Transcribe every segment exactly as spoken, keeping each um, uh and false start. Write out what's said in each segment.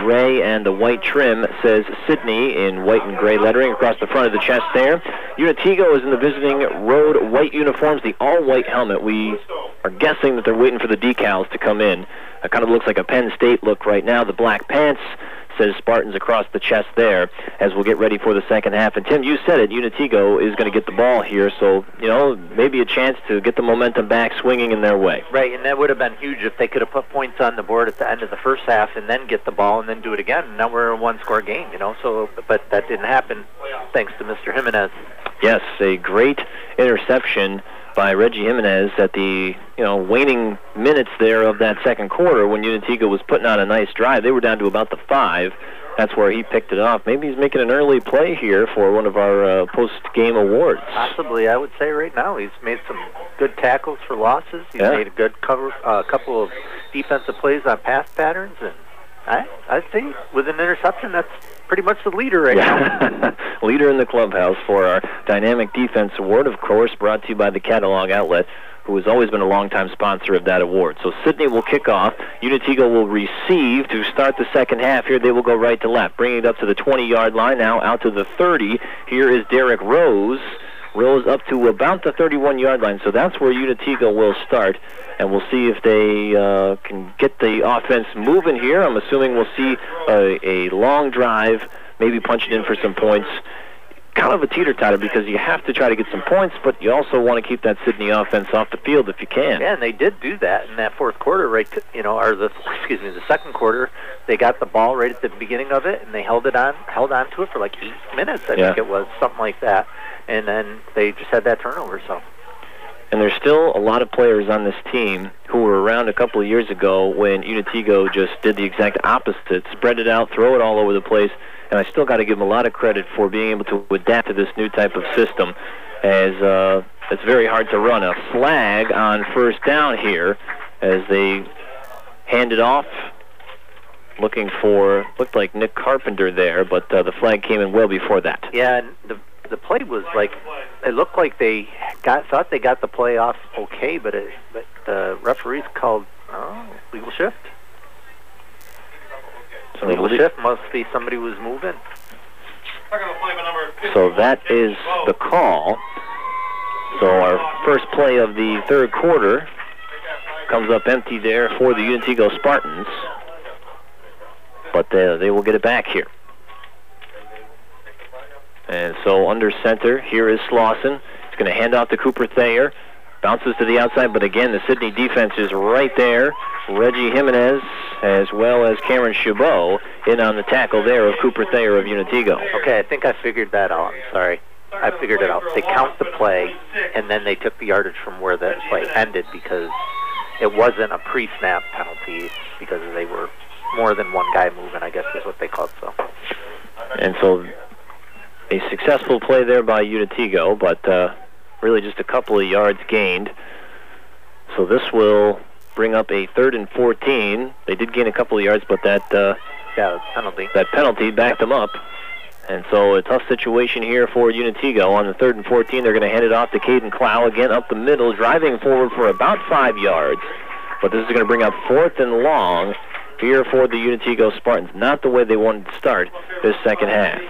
gray and the white trim says Sidney in white and gray lettering across the front of the chest there. Unitigo is in the visiting road white uniforms, the all-white helmet. We are guessing that they're waiting for the decals to come in. It kind of looks like a Penn State look right now. The black pants says Spartans across the chest there as we'll get ready for the second half. And Tim, you said it, Unitigo is going to get the ball here, so, you know, maybe a chance to get the momentum back swinging in their way. Right, and that would have been huge if they could have put points on the board at the end of the first half and then get the ball and then do it again. Now we're a one-score game, you know, so, but that didn't happen thanks to Mister Jimenez. Yes, a great interception by Reggie Jimenez at the, you know, waning minutes there of that second quarter when Unitigo was putting on a nice drive. They were down to about the five. That's where he picked it off. Maybe he's making an early play here for one of our uh, post-game awards. Possibly, I would say right now. He's made some good tackles for losses. He's yeah. made a good cover, uh, couple of defensive plays on pass patterns, and I, I think with an interception, that's pretty much the leader right yeah. now. Leader in the clubhouse for our Dynamic Defense Award, of course, brought to you by the Catalog Outlet, who has always been a longtime sponsor of that award. So Sidney will kick off. Unitigo will receive to start the second half. Here they will go right to left, bringing it up to the twenty-yard line, now out to the thirty. Here is Derek Rose. Rose up to about the thirty-one-yard line. So that's where Unitigo will start. And we'll see if they uh, can get the offense moving here. I'm assuming we'll see a, a long drive, maybe punch it in for some points. Kind of a teeter-totter because you have to try to get some points, but you also want to keep that Sidney offense off the field if you can. Yeah, and they did do that in that fourth quarter, right? To, you know, or the excuse me, the second quarter. They got the ball right at the beginning of it, and they held it on, held on to it for like eight minutes. I yeah. think it was something like that, and then they just had that turnover. So. And there's still a lot of players on this team who were around a couple of years ago when Unitigo just did the exact opposite, spread it out, throw it all over the place. And I still got to give them a lot of credit for being able to adapt to this new type of system, as uh, it's very hard to run. A flag on first down here as they hand it off, looking for, looked like Nick Carpenter there, but uh, the flag came in well before that. Yeah, and the the play was like, it looked like they got thought they got the play off okay, but it, but the referees called oh, legal shift. So legal shift must be somebody was moving. So that is the call. So our first play of the third quarter comes up empty there for the Unitigo Spartans. But uh, they will get it back here. And so under center, here is Slauson. He's going to hand off to Cooper Thayer. Bounces to the outside, but again, the Sidney defense is right there. Reggie Jimenez, as well as Cameron Chabot, in on the tackle there of Cooper Thayer of Unitigo. Okay, I think I figured that out. I'm sorry. I figured it out. They count the play, and then they took the yardage from where the play ended because it wasn't a pre-snap penalty because they were more than one guy moving, I guess is what they called. So. And so a successful play there by Unitigo, but uh, really just a couple of yards gained. So this will bring up a third and fourteen. They did gain a couple of yards, but that uh, yeah, penalty. that penalty backed them up. And so a tough situation here for Unitigo. On the third and fourteen, they're going to hand it off to Caden Clow again up the middle, driving forward for about five yards. But this is going to bring up fourth and long here for the Unitigo Spartans. Not the way they wanted to start this second half.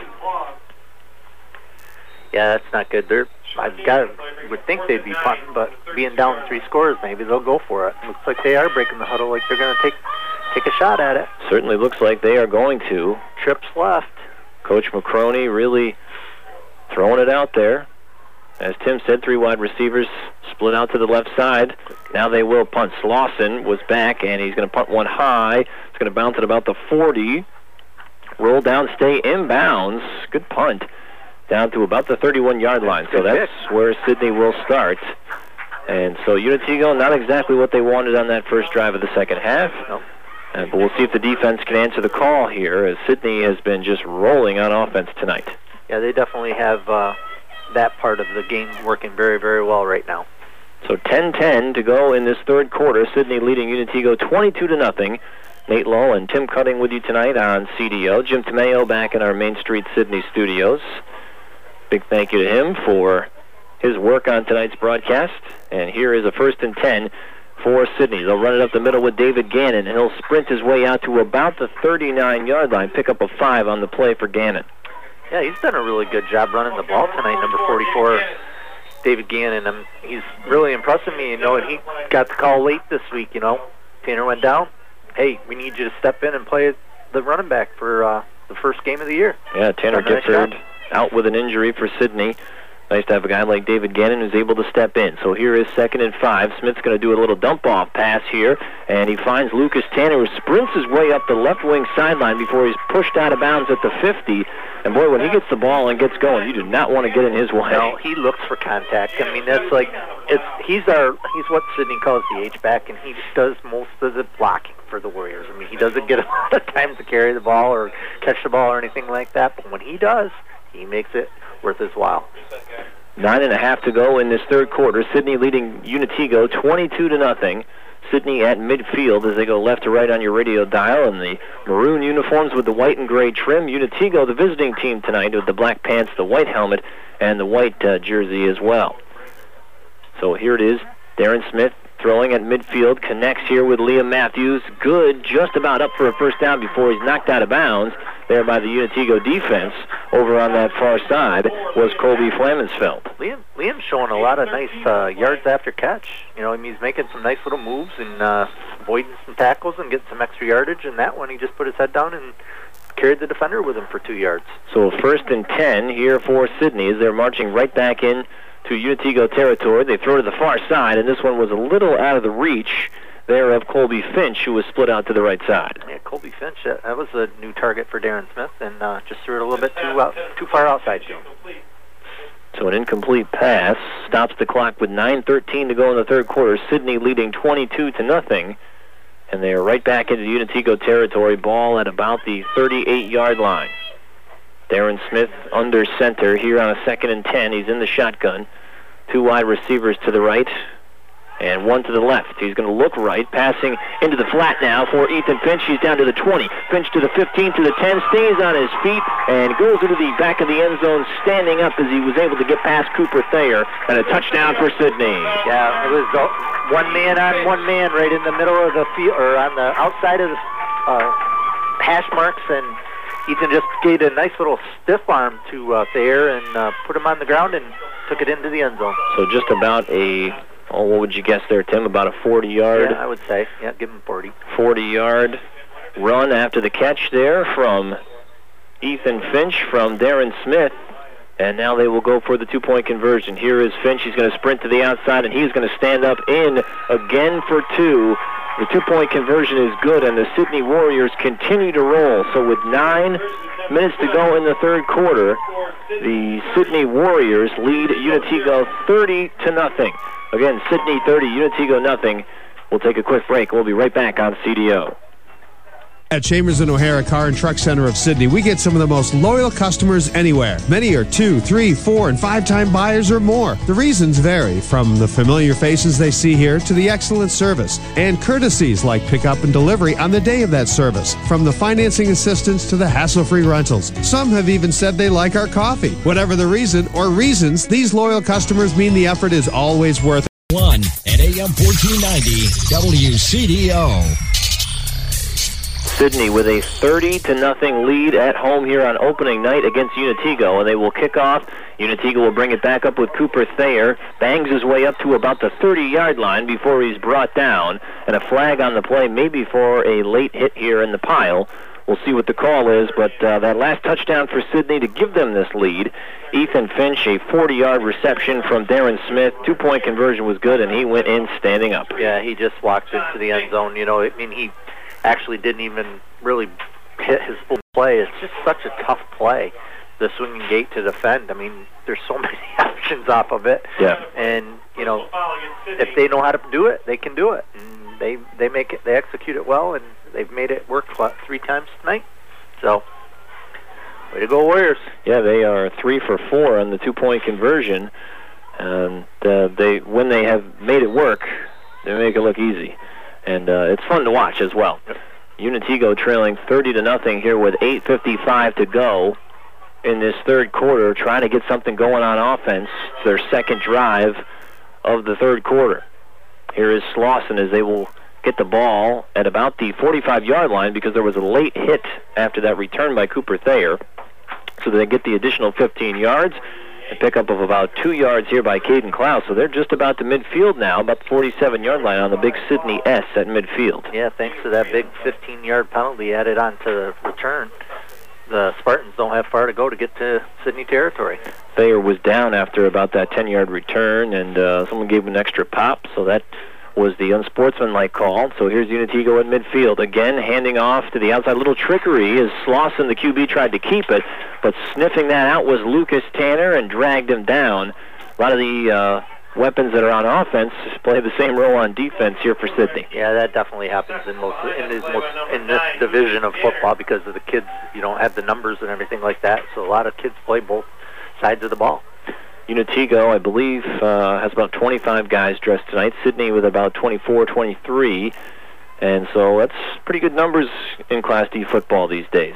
Yeah, that's not good. They're, I've got, would think they'd be punting, but being down three scores, maybe they'll go for it. Looks like they are breaking the huddle, like they're going to take take a shot at it. Certainly looks like they are going to. Trips left. Coach McCroney really throwing it out there. As Tim said, three wide receivers split out to the left side. Now they will punt. Slauson was back, and he's going to punt one high. It's going to bounce at about the forty. Roll down, stay inbounds. Good punt. Down to about the thirty-one-yard line. So that's where Sidney will start. And so Unitigo, not exactly what they wanted on that first drive of the second half. Nope. Uh, but we'll see if the defense can answer the call here, as Sidney has been just rolling on offense tonight. Yeah, they definitely have uh, that part of the game working very, very well right now. So ten ten to go in this third quarter. Sidney leading Unitigo twenty-two to nothing. Nate Lull and Tim Cutting with you tonight on C D O. Jim Tomeo back in our Main Street Sydney studios. Big thank you to him for his work on tonight's broadcast. And here is a first and ten for Sidney. They'll run it up the middle with David Gannon, and he'll sprint his way out to about the thirty-nine-yard line, pick up a five on the play for Gannon. Yeah, he's done a really good job running the ball tonight, number forty-four, David Gannon. Um, he's really impressing me, you know, and he got the call late this week, you know. Tanner went down. Hey, we need you to step in and play the running back for uh, the first game of the year. Yeah, Tanner Gifford out with an injury for Sidney. Nice to have a guy like David Gannon who's able to step in. So here is second and five. Smith's going to do a little dump-off pass here, and he finds Lucas Tanner, who sprints his way up the left wing sideline before he's pushed out of bounds at the fifty. And, boy, when he gets the ball and gets going, you do not want to get in his way. No, he looks for contact. I mean, that's like, it's he's our he's what Sidney calls the H-back, and he does most of the blocking for the Warriors. I mean, he doesn't get a lot of time to carry the ball or catch the ball or anything like that, but when he does, he makes it worth his while. Nine and a half to go in this third quarter. Sidney leading Unitigo twenty-two to nothing. Sidney at midfield as they go left to right on your radio dial, and the maroon uniforms with the white and gray trim. Unitigo, the visiting team tonight, with the black pants, the white helmet, and the white uh, jersey as well. So here it is. Darren Smith throwing at midfield, connects here with Liam Matthews. Good, just about up for a first down before he's knocked out of bounds there by the Unitigo defense. Over on that far side was Colby Flamensfeld. Liam, Liam's showing a lot of nice uh, yards after catch. You know, I mean, he's making some nice little moves and uh, avoiding some tackles and getting some extra yardage. And that one, he just put his head down and carried the defender with him for two yards. So first and ten here for Sidney as they're marching right back in to Unitigo territory. They throw to the far side, and this one was a little out of the reach there of Colby Finch, who was split out to the right side. Yeah, Colby Finch, uh, that was a new target for Darren Smith, and uh, just threw it a little bit too out, too far outside to him. So an incomplete pass stops the clock with nine thirteen to go in the third quarter. Sidney leading twenty-two to nothing, and they are right back into Unitigo territory. Ball at about the thirty-eight-yard line. Darren Smith under center here on a second and ten. He's in the shotgun. Two wide receivers to the right and one to the left. He's going to look right, passing into the flat now for Ethan Finch. He's down to the twenty. Finch to the fifteen, to the ten, stays on his feet, and goes into the back of the end zone, standing up as he was able to get past Cooper Thayer, and a touchdown for Sidney. Yeah, it was one man on one man right in the middle of the field, or on the outside of the uh, hash marks, and Ethan just gave a nice little stiff arm to uh, Thayer and uh, put him on the ground and took it into the end zone. So just about a, oh, what would you guess there, Tim? About a forty-yard? Yeah, I would say. Yeah, give him forty. forty-yard run after the catch there from Ethan Finch from Darren Smith. And now they will go for the two-point conversion. Here is Finch. He's going to sprint to the outside, and he's going to stand up in again for two. The two-point conversion is good, and the Sidney Warriors continue to roll. So with nine minutes to go in the third quarter, the Sidney Warriors lead Unitigo thirty to nothing. Again, Sidney thirty, Unitigo nothing. We'll take a quick break. We'll be right back on C D O. At Chambers and O'Hara Car and Truck Center of Sidney, we get some of the most loyal customers anywhere. Many are two, three, four, and five-time buyers or more. The reasons vary, from the familiar faces they see here to the excellent service and courtesies like pickup and delivery on the day of that service. From the financing assistance to the hassle-free rentals. Some have even said they like our coffee. Whatever the reason or reasons, these loyal customers mean the effort is always worth it. One at A M fourteen ninety W C D O. Sidney with a thirty to nothing lead at home here on opening night against Unitigo, and they will kick off. Unitigo will bring it back up with Cooper Thayer, bangs his way up to about the thirty-yard line before he's brought down, and a flag on the play, maybe for a late hit here in the pile. We'll see what the call is, but uh, that last touchdown for Sidney to give them this lead. Ethan Finch, a forty-yard reception from Darren Smith. Two-point conversion was good, and he went in standing up. Yeah, he just walked into the end zone. You know, I mean, he actually didn't even really hit his full play. It's just such a tough play, the swinging gate to defend. I mean, there's so many options off of it. Yeah. And, you know, if they know how to do it, they can do it. And they they make it, they execute it well, and they've made it work what, three times tonight. So, way to go, Warriors. Yeah, they are three for four on the two-point conversion. And uh, they, when they have made it work, they make it look easy. And uh, it's fun to watch as well. Yep. Unitigo trailing thirty to nothing here with eight fifty-five to go in this third quarter, trying to get something going on offense. Their second drive of the third quarter. Here is Slauson as they will get the ball at about the forty-five-yard line because there was a late hit after that return by Cooper Thayer. So they get the additional fifteen yards. A pickup of about two yards here by Caden Klaus. So they're just about to midfield now, about the forty-seven-yard line on the big Sidney S at midfield. Yeah, thanks to that big fifteen-yard penalty added on to the return, the Spartans don't have far to go to get to Sidney territory. Thayer was down after about that ten-yard return, and uh, someone gave him an extra pop, so that was the unsportsmanlike call. So here's Unitigo at midfield. Again, handing off to the outside. Little trickery as Slauson, the Q B, tried to keep it, but sniffing that out was Lucas Tanner and dragged him down. A lot of the uh, weapons that are on offense play the same role on defense here for Sidney. Yeah, that definitely happens in most in this, most, in this division of football because of the kids. You don't have the numbers and everything like that, so a lot of kids play both sides of the ball. Unitigo, I believe, uh, has about twenty-five guys dressed tonight. Sydney with about twenty-four, twenty-three. And so that's pretty good numbers in Class D football these days.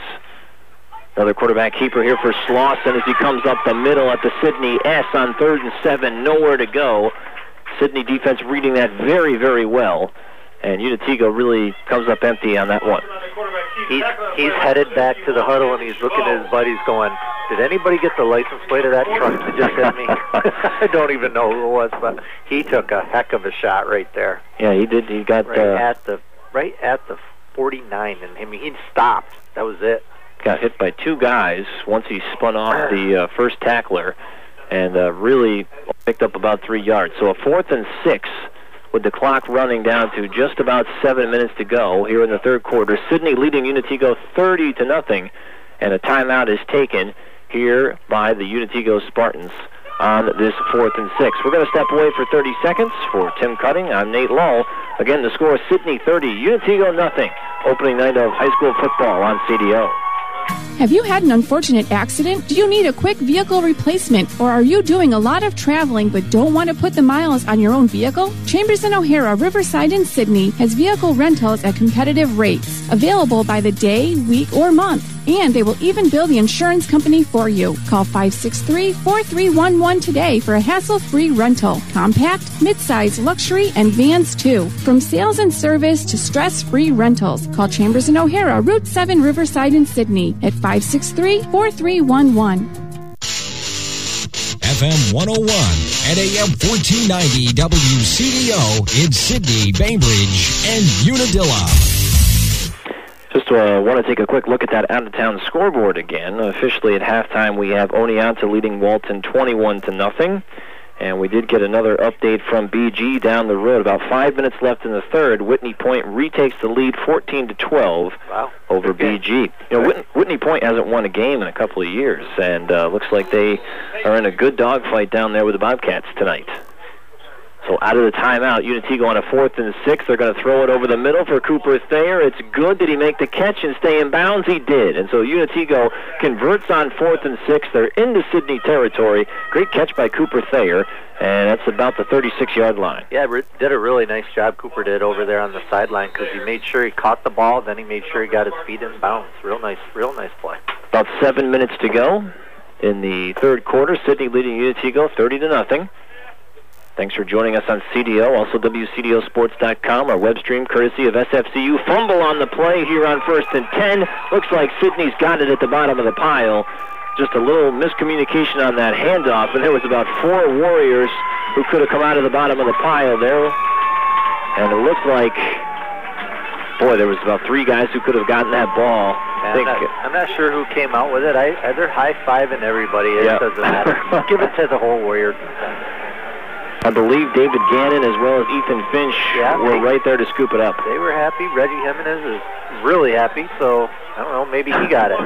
Another quarterback keeper here for Slauson as he comes up the middle at the Sidney S on third and seven. Nowhere to go. Sydney defense reading that very, very well. And Unitigo really comes up empty on that one. He's, he's headed back to the huddle, and he's looking at his buddies going, did anybody get the license plate of that truck that just hit me? I don't even know who it was, but he took a heck of a shot right there. Yeah, he did. He got right uh, at the right at the forty-nine, and I mean, he stopped. That was it. Got hit by two guys once he spun off the uh, first tackler, and uh, really picked up about three yards. So a fourth and six, with the clock running down to just about seven minutes to go here in the third quarter. Sydney leading Unitigo thirty to nothing, and a timeout is taken here by the Unitigo Spartans on this fourth and six. We're going to step away for thirty seconds. For Tim Cutting, I'm Nate Lull. Again, the score is Sydney thirty, Unitigo nothing. Opening night of high school football on C D O. Have you had an unfortunate accident? Do you need a quick vehicle replacement? Or are you doing a lot of traveling but don't want to put the miles on your own vehicle? Chambers and O'Hara, Riverside, and Sydney has vehicle rentals at competitive rates, available by the day, week, or month. And they will even bill the insurance company for you. Call five six three, four three one one today for a hassle-free rental. Compact, midsize, luxury, and vans too. From sales and service to stress-free rentals. Call Chambers and O'Hara, Route seven, Riverside, and Sydney at five six three, four three one one. F M one oh one and A M fourteen ninety W C D O in Sydney, Bainbridge, and Unadilla. Just uh, want to take a quick look at that out-of-town scoreboard again. Officially at halftime, we have Oneonta leading Walton twenty-one to nothing. And we did get another update from B G down the road. About five minutes left in the third. Whitney Point retakes the lead fourteen to twelve wow. over okay. B G. You know, Whitney, Whitney Point hasn't won a game in a couple of years, and uh, looks like they are in a good dogfight down there with the Bobcats tonight. So out of the timeout, Unitigo on a fourth and six. They're going to throw it over the middle for Cooper Thayer. It's good. Did he make the catch and stay in bounds? He did. And so Unitigo converts on fourth and six. They're into Sydney territory. Great catch by Cooper Thayer, and that's about the thirty-six-yard line. Yeah, did a really nice job, Cooper did, over there on the sideline because he made sure he caught the ball, then he made sure he got his feet in bounds. Real nice, real nice play. About seven minutes to go in the third quarter. Sydney leading Unitigo thirty to nothing. Thanks for joining us on C D O, also W C D O sports dot com, our web stream courtesy of S F C U. Fumble on the play here on first and ten. Looks like Sydney's got it at the bottom of the pile. Just a little miscommunication on that handoff, and there was about four Warriors who could have come out of the bottom of the pile there. And it looked like, boy, there was about three guys who could have gotten that ball. I think, I'm, not, I'm not sure who came out with it. I, they're high-fiving everybody. It yeah. doesn't matter. Give it to the whole Warriors. I believe David Gannon as well as Ethan Finch yeah, were they, right there to scoop it up. They were happy. Reggie Jimenez is really happy, so I don't know, maybe he got it.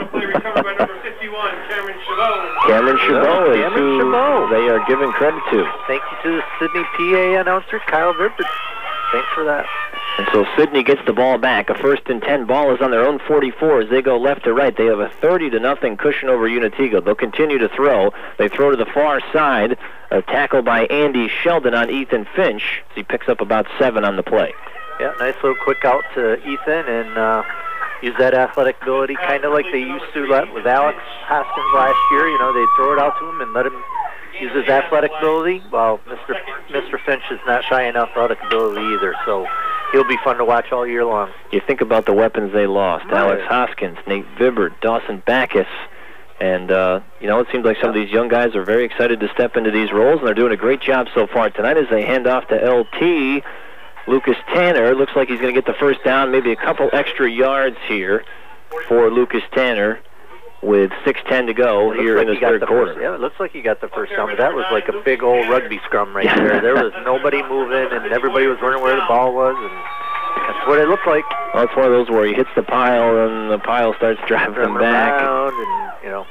Cameron Chabot is Cameron who Chabot. they are giving credit to. Thank you to the Sydney P A announcer, Kyle Vippert. Thanks for that. And so Sydney gets the ball back. A first and ten ball is on their own forty-four as they go left to right. They have a thirty to nothing cushion over Unitigo. They'll continue to throw. They throw to the far side. A tackle by Andy Sheldon on Ethan Finch. He picks up about seven on the play. Yeah, nice little quick out to Ethan and uh, use that athletic ability, kind of like they used to let with Alex Hoskins last year. You know, they'd throw it out to him and let him use his athletic ability. Well, Mister Mister Finch is not shy in athletic ability either, so he'll be fun to watch all year long. You think about the weapons they lost: Right. Alex Hoskins, Nate Vibbert, Dawson Backus. And, uh, you know, it seems like some of these young guys are very excited to step into these roles, and they're doing a great job so far tonight as they hand off to L T. Lucas Tanner looks like he's going to get the first down, maybe a couple extra yards here for Lucas Tanner with six ten to go here like in this third quarter. First, yeah, it looks like he got the first down, but that was like a big old rugby scrum right there. There was nobody moving, and everybody was wondering where the ball was, and that's what it looked like. Well, it's one of those where he hits the pile, and the pile starts driving him back. Around and, you know.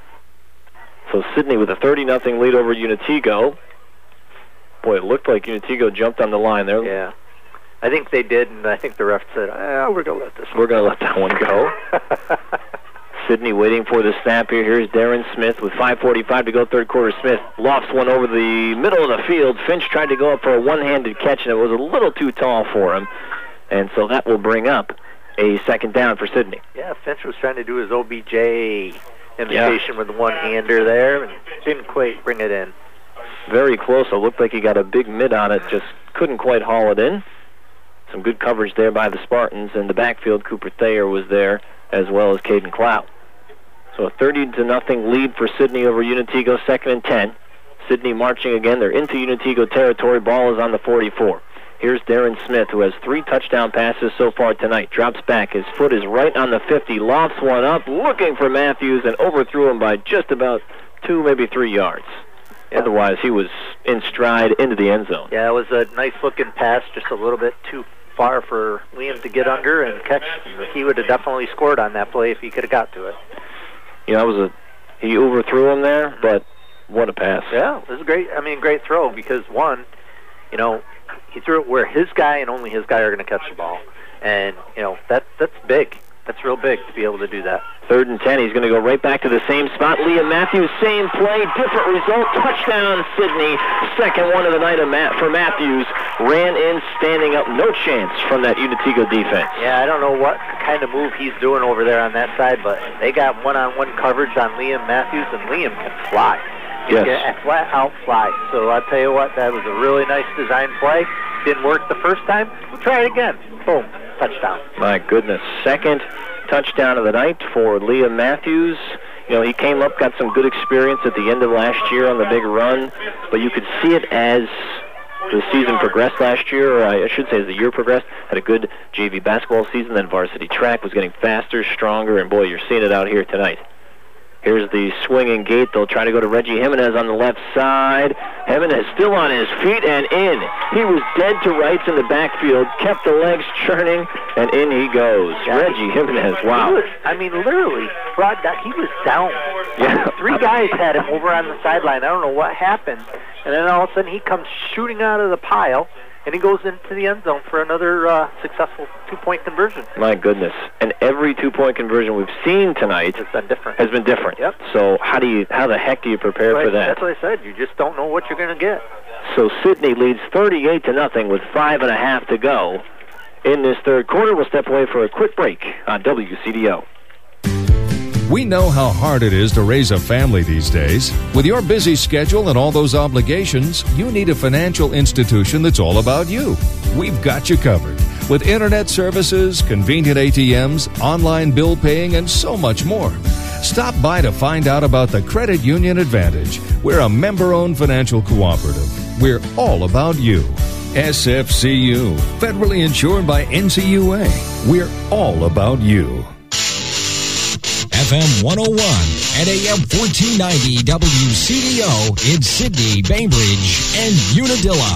So Sidney with a thirty nothing lead over Unitego. Boy, it looked like Unitego jumped on the line there. Yeah. I think they did, and I think the ref said, ah, we're going to let this one We're going to let that one go. Sidney waiting for the snap here. Here's Darren Smith with five forty-five to go, third quarter. Smith lofts one over the middle of the field. Finch tried to go up for a one-handed catch, and it was a little too tall for him. And so that will bring up a second down for Sidney. Yeah, Finch was trying to do his O B J imitation yeah. with the one-hander there, and didn't quite bring it in. Very close. It looked like he got a big mid on it, just couldn't quite haul it in. Some good coverage there by the Spartans. In the backfield, Cooper Thayer was there, as well as Caden Clout. So a thirty to nothing lead for Sidney over Unitego, second and ten. Sidney marching again. They're into Unitego territory. Ball is on the forty-four. Here's Darren Smith, who has three touchdown passes so far tonight. Drops back. His foot is right on the fifty. Lofts one up, looking for Matthews, and overthrew him by just about two, maybe three yards. Yeah. Otherwise, he was in stride into the end zone. Yeah, it was a nice-looking pass, just a little bit too far for Liam to get under and catch. He would have definitely scored on that play if he could have got to it. Yeah, it was a he overthrew him there, but what a pass. Yeah, it was a great, I mean, great throw because, one, you know, he threw it where his guy and only his guy are going to catch the ball. And, you know, that that's big. That's real big to be able to do that. Third and ten, he's going to go right back to the same spot. Liam Matthews, same play, different result. Touchdown, Sidney. Second one of the night of Matt for Matthews. Ran in, standing up. No chance from that Unitego defense. Yeah, I don't know what kind of move he's doing over there on that side, but they got one-on-one coverage on Liam Matthews, and Liam can fly. He yes. can flat out fly. So I'll tell you what, that was a really nice design play. Didn't work the first time. We'll try it again. Boom. Touchdown. My goodness. Second touchdown of the night for Liam Matthews. You know, he came up, got some good experience at the end of last year on the big run, but you could see it as the season progressed last year, or I should say as the year progressed. Had a good J V basketball season, then varsity track, was getting faster, stronger, and boy, you're seeing it out here tonight. Here's the swinging gate. They'll try to go to Reggie Jimenez on the left side. Jimenez still on his feet and in. He was dead to rights in the backfield, kept the legs churning, and in he goes. Yeah. Reggie Jimenez, wow. He was, I mean, literally, brought down, he was down. Yeah. Three guys had him over on the sideline. I don't know what happened. And then all of a sudden he comes shooting out of the pile, and he goes into the end zone for another uh, successful two-point conversion. My goodness. And every two-point conversion we've seen tonight has been different. Has been different. Yep. So how do you, how the heck do you prepare right. for that? That's what I said. You just don't know what you're going to get. So Sidney leads thirty-eight to nothing with five and a half to go in this third quarter. We'll step away for a quick break on W C D O. We know how hard it is to raise a family these days. With your busy schedule and all those obligations, you need a financial institution that's all about you. We've got you covered. With internet services, convenient A T Ms, online bill paying, and so much more. Stop by to find out about the Credit Union Advantage. We're a member-owned financial cooperative. We're all about you. S F C U, federally insured by N C U A. We're all about you. F M one oh one and A M fourteen ninety W C D O in Sidney, Bainbridge, and Unadilla.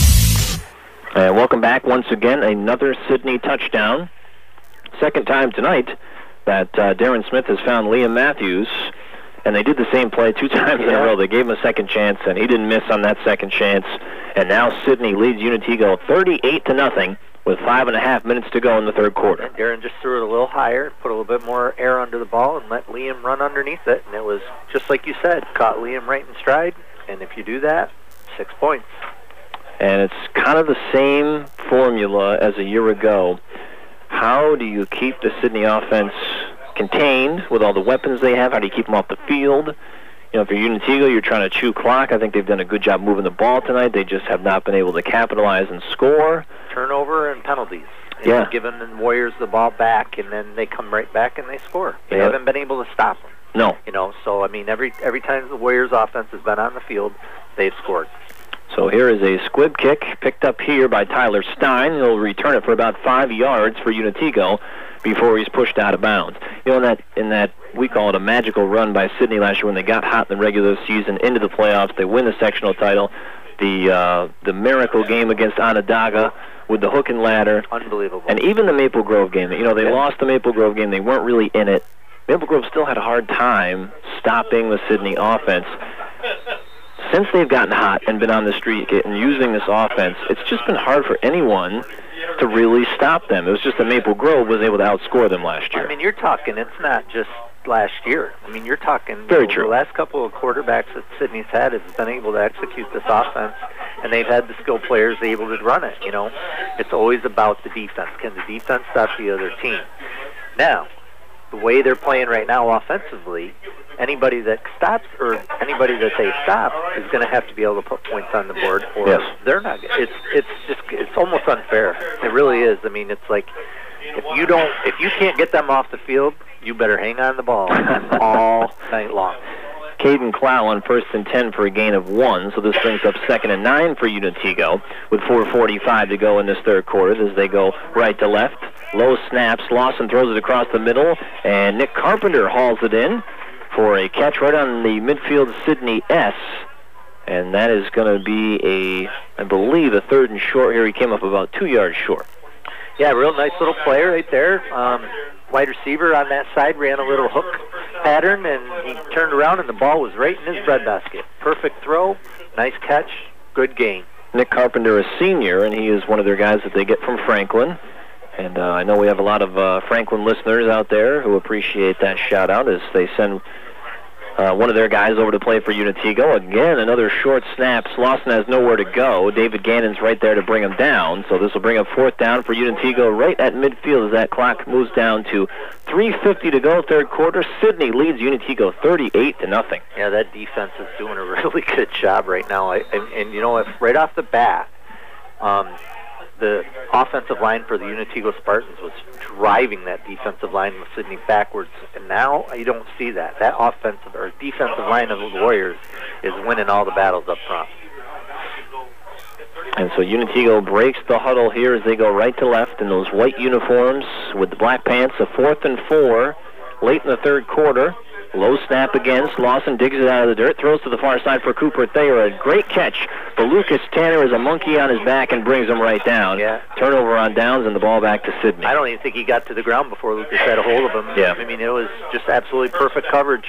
And welcome back once again. Another Sidney touchdown. Second time tonight that uh, Darren Smith has found Liam Matthews, and they did the same play two times in a row. They gave him a second chance, and he didn't miss on that second chance. And now Sidney leads Unitego thirty-eight to nothing. With five and a half minutes to go in the third quarter. And Darren just threw it a little higher, put a little bit more air under the ball, and let Liam run underneath it. And it was just like you said, caught Liam right in stride. And if you do that, six points. And it's kind of the same formula as a year ago. How do you keep the Sidney offense contained with all the weapons they have? How do you keep them off the field? you know, for Unitigo, you're trying to chew clock. I think they've done a good job moving the ball tonight. They just have not been able to capitalize and score. Turnover and penalties. Yeah. They've given the Warriors the ball back, and then they come right back and they score. They Yeah. haven't been able to stop them. No. You know, so, I mean, every every time the Warriors offense has been on the field, they've scored. So here is a squib kick picked up here by Tyler Stein. He'll return it for about five yards for Unitigo before he's pushed out of bounds. You know, in that, in that we call it a magical run by Sidney last year when they got hot in the regular season into the playoffs. They win the sectional title. The uh, the miracle game against Onondaga with the hook and ladder. Unbelievable. And even the Maple Grove game. You know, they Yeah. lost the Maple Grove game. They weren't really in it. Maple Grove still had a hard time stopping the Sidney offense. Since they've gotten hot and been on the streak and using this offense, it's just been hard for anyone to really stop them. It was just that Maple Grove was able to outscore them last year. I mean, you're talking, it's not just last year. I mean, you're talking Very you know, true. the last couple of quarterbacks that Sidney's had has been able to execute this offense, and they've had the skilled players able to run it, you know. It's always about the defense. Can the defense stop the other team? Now, the way they're playing right now offensively, anybody that stops or anybody that they stop is going to have to be able to put points on the board, or Yes. they're not. It's it's just it's almost unfair. It really is. I mean, it's like if you don't, if you can't get them off the field, you better hang on the ball all night long. Caden Clow on first and ten for a gain of one, so this brings up second and nine for Unitigo with four forty-five to go in this third quarter as they go right to left. Low snaps, Lawson throws it across the middle, and Nick Carpenter hauls it in for a catch right on the midfield Sidney S. And that is going to be a, I believe, a third and short here. He came up about two yards short. Yeah, real nice little play right there. Um, wide receiver on that side ran a little hook pattern, and he turned around, and the ball was right in his breadbasket. Perfect throw, nice catch, good game. Nick Carpenter is senior, and he is one of their guys that they get from Franklin. And uh, I know we have a lot of uh, Franklin listeners out there who appreciate that shout-out as they send uh, one of their guys over to play for Unitigo. Again, another short snap. Slauson has nowhere to go. David Gannon's right there to bring him down. So this will bring up fourth down for Unitigo right at midfield as that clock moves down to three fifty to go, third quarter. Sidney leads Unitigo thirty-eight to nothing. Yeah, that defense is doing a really good job right now. I, and, and, you know, if right off the bat, um, the offensive line for the Unitigo Spartans was driving that defensive line with Sidney backwards, and now you don't see that. That offensive or defensive line of the Warriors is winning all the battles up front. And so Unitigo breaks the huddle here as they go right to left in those white uniforms with the black pants. A fourth and four late in the third quarter. Low snap again. Slauson digs it out of the dirt, throws to the far side for Cooper Thayer. A great catch. But Lucas Tanner is a monkey on his back and brings him right down. Yeah. Turnover on downs and the ball back to Sidney. I don't even think he got to the ground before Lucas had a hold of him. Yeah. I mean, it was just absolutely perfect coverage.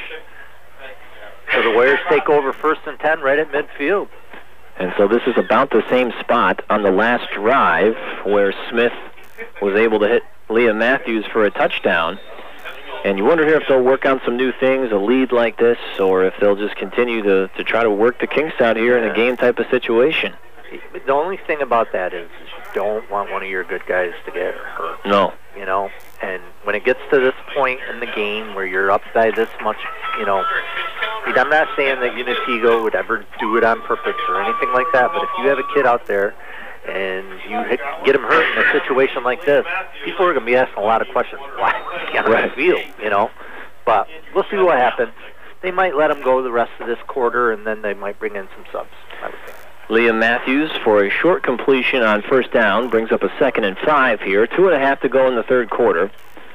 So the Warriors take over first and ten right at midfield. And so this is about the same spot on the last drive where Smith was able to hit Liam Matthews for a touchdown. And you wonder here if they'll work on some new things, a lead like this, or if they'll just continue to, to try to work the kinks out here in a game type of situation. The only thing about that is you don't want one of your good guys to get hurt. No. You know, and when it gets to this point in the game where you're up by this much, you know, I'm not saying that Unitigo would ever do it on purpose or anything like that, but if you have a kid out there and you hit, get him hurt in a situation like this, people are going to be asking a lot of questions. Why was he on Right. the field, you know? But we'll see what happens. They might let him go the rest of this quarter, and then they might bring in some subs, I would think. Liam Matthews for a short completion on first down brings up a second and five here. Two and a half to go in the third quarter.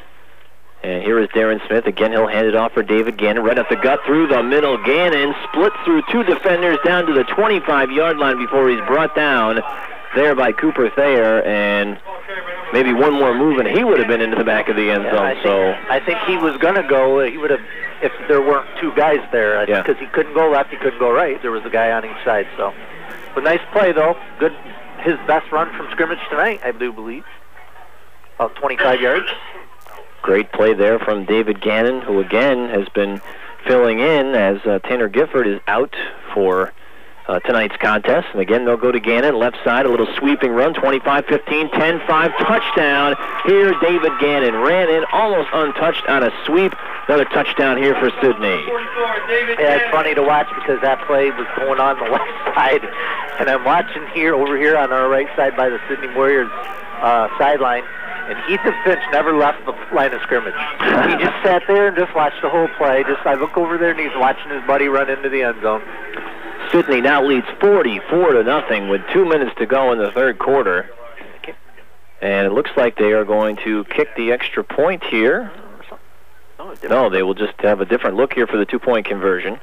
And here is Darren Smith. Again, he'll hand it off for David Gannon. Right up the gut through the middle. Gannon splits through two defenders down to the twenty-five-yard line before he's brought down there by Cooper Thayer. And maybe one more move and he would have been into the back of the end zone. Yeah, I think, so I think he was going to go. He would have, if there weren't two guys there, Yeah. because he couldn't go left, he couldn't go right. There was a guy on each side. So, but nice play though. Good, his best run from scrimmage tonight, I do believe. About twenty-five yards. great play there from David Gannon, who again has been filling in as uh, Tanner Gifford is out for uh, tonight's contest. And again, they'll go to Gannon, left side, a little sweeping run, twenty-five fifteen, ten five, touchdown. Here, David Gannon ran in almost untouched on a sweep, Another touchdown here for Sidney. Yeah, it's funny to watch because that play was going on the left side, and I'm watching here, over here on our right side by the Sidney Warriors uh, sideline, and Ethan Finch never left the line of scrimmage. He just sat there and just watched the whole play. Just I look over there and he's watching his buddy run into the end zone. Sidney now leads forty-four to nothing with two minutes to go in the third quarter. And it looks like they are going to kick the extra point here. No, they will just have a different look here for the two-point conversion.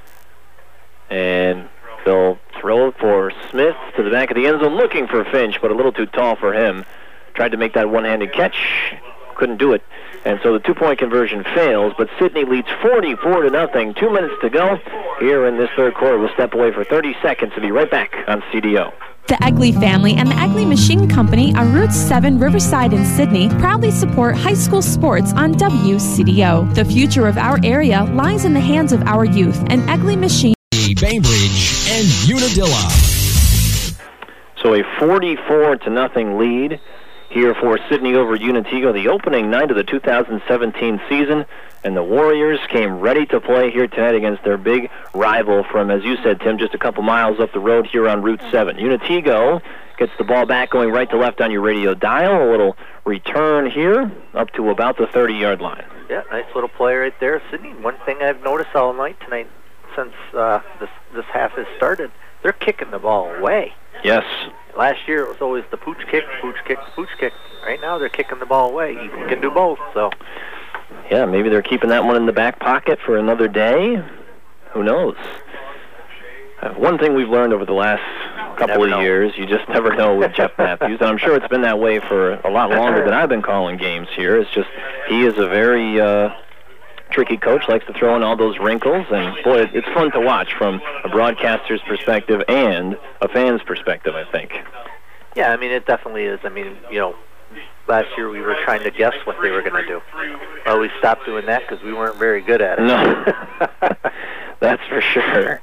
And they'll throw it for Smith to the back of the end zone, looking for Finch, but a little too tall for him. Tried to make that one-handed catch, couldn't do it. And so the two-point conversion fails, but Sidney leads forty-four to nothing. Two minutes to go here in this third quarter. We'll step away for thirty seconds to be right back on C D O. The Egley family and the Egley Machine Company on Route seven Riverside in Sidney proudly support high school sports on W C D O. The future of our area lies in the hands of our youth, and Egley Machine, Bainbridge, and Unadilla. So a forty-four to nothing lead here for Sidney over Unatigo, the opening night of the two thousand seventeen season, and the Warriors came ready to play here tonight against their big rival from, as you said, Tim, just a couple miles up the road here on Route seven. Unatigo gets the ball back going right to left on your radio dial. A little return here up to about the thirty-yard line. Yeah, nice little play right there. Sidney, one thing I've noticed all night tonight since uh, this, this half has started, they're kicking the ball away. Yes. Last year it was always the pooch kick, pooch kick, pooch kick. Right now they're kicking the ball away. You can do both, so... Yeah, maybe they're keeping that one in the back pocket for another day. Who knows? Uh, one thing we've learned over the last couple Never of know. years, you just never know with Jeff Matthews. And I'm sure it's been that way for a lot longer than I've been calling games here. It's just he is a very uh, tricky coach, likes to throw in all those wrinkles. And, boy, it's fun to watch from a broadcaster's perspective and a fan's perspective, I think. Yeah, I mean, it definitely is. I mean, you know, last year we were trying to guess what they were going to do. Well, we stopped doing that because we weren't very good at it. No, that's for sure.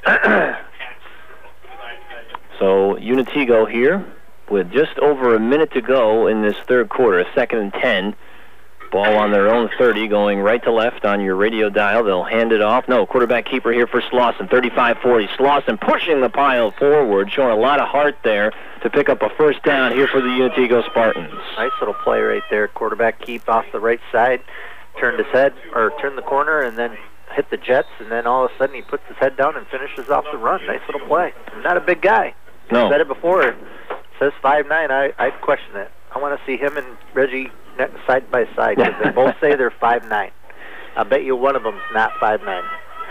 So Unatigo here with just over a minute to go in this third quarter, second and ten. Ball on their own thirty, going right to left on your radio dial. They'll hand it off. No, quarterback keeper here for Slauson, thirty-five forty. Slauson pushing the pile forward, showing a lot of heart there to pick up a first down here for the Unatigo Spartans. Nice little play right there. Quarterback keep off the right side, turned his head, or turned the corner, and then hit the jets, and then all of a sudden he puts his head down and finishes off the run. Nice little play. I'm not a big guy. No. I said it before. It says five nine. I, I'd question it. I want to see him and Reggie side by side because they both say they're five nine. I bet you one of them's not five nine.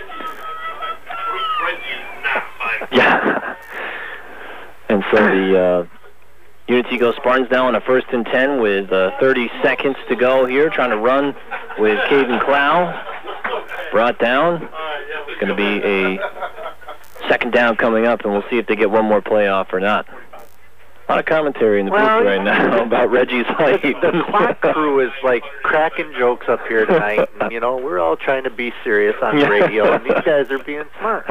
Yeah. And so the uh, Unatigo Spartans now on a first and ten with uh, thirty seconds to go here, trying to run with Caden Clow. Brought down. It's going to be a second down coming up, and we'll see if they get one more playoff or not. A lot of commentary in the Well, booth right now about Reggie's height. The clock crew is like cracking jokes up here tonight. And, you know, we're all trying to be serious on the radio, and these guys are being smart.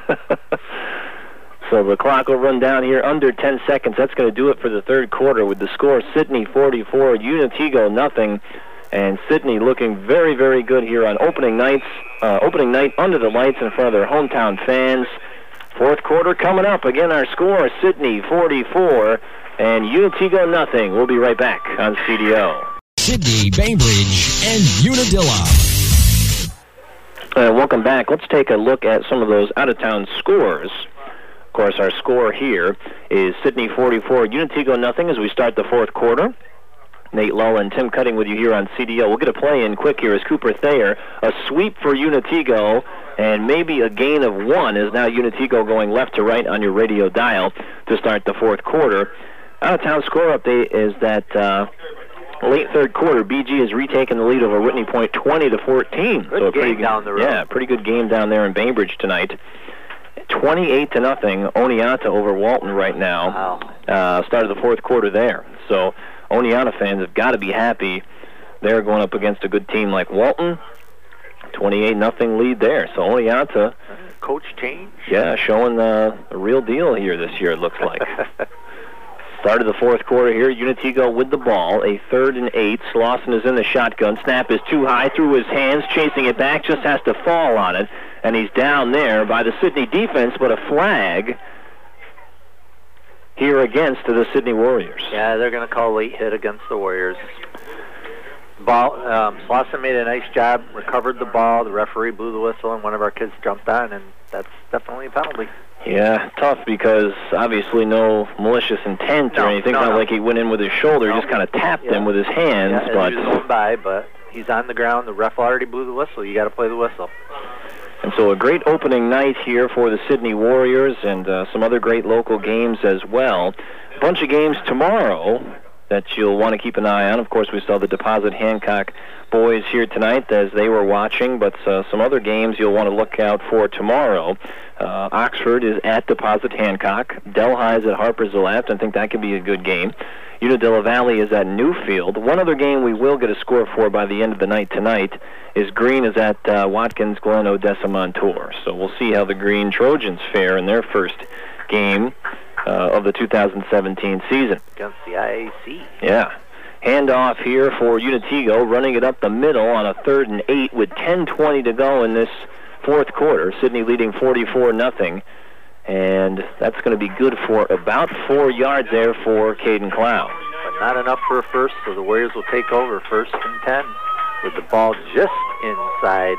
So the clock will run down here under ten seconds. That's going to do it for the third quarter with the score Sidney forty-four, Unatigo nothing. And Sidney looking very, very good here on opening nights, uh, opening night under the lights in front of their hometown fans. Fourth quarter coming up. Again, our score, Sidney forty-four and Unatigo nothing. We'll be right back on C D O. Sidney, Bainbridge, and Unadilla. Uh, welcome back. Let's take a look at some of those out-of-town scores. Of course, our score here is Sidney forty-four, Unatigo nothing as we start the fourth quarter. Nate Lull and Tim Cutting with you here on C D O. We'll get a play in quick here as Cooper Thayer. A sweep for Unatigo, and maybe a gain of one is now Unatigo going left to right on your radio dial to start the fourth quarter. Out-of-town score update is that uh, late third quarter, B G has retaken the lead over Whitney Point twenty to fourteen. Good so a game pretty, down the road. Yeah, pretty good game down there in Bainbridge tonight. twenty-eight to nothing, Oneonta over Walton right now. Wow. Uh, started the fourth quarter there. So Oneonta fans have got to be happy. They're going up against a good team like Walton. twenty-eight nothing lead there. So Oneonta, Coach change? yeah, showing the, the real deal here this year, it looks like. Start of the fourth quarter here. Unitigo with the ball. A third and eight. Slauson is in the shotgun. Snap is too high through his hands. Chasing it back. Just has to fall on it. And he's down there by the Sidney defense, but a flag here against the Sidney Warriors. Yeah, they're going to call a late hit against the Warriors. Ball. Um, Slauson made a nice job, recovered the ball. The referee blew the whistle, and one of our kids jumped on, and that's definitely a penalty. Yeah, tough because obviously no malicious intent or no, anything. No, Not no. like he went in with his shoulder, no. just kind of tapped yeah. him with his hands. Yeah, but he was going by, but he's on the ground. The ref already blew the whistle. You got to play the whistle. And so a great opening night here for the Sidney Warriors and uh, some other great local games as well. A bunch of games tomorrow that you'll want to keep an eye on. Of course, we saw the Deposit Hancock boys here tonight as they were watching, but uh, some other games you'll want to look out for tomorrow. Uh, Oxford is at Deposit Hancock. Delhi is at Harper's Left. I think that could be a good game. Unadilla Valley is at Newfield. One other game we will get a score for by the end of the night tonight is Green is at uh, Watkins Glen Odessa Montour. So we'll see how the Green Trojans fare in their first game uh, of the two thousand seventeen season. Against the I A C. Yeah. Handoff here for Unitigo, running it up the middle on a third and eight with ten twenty to go in this fourth quarter. Sidney leading forty-four nothing. And that's going to be good for about four yards there for Caden Cloud. But not enough for a first, so the Warriors will take over first and ten with the ball just inside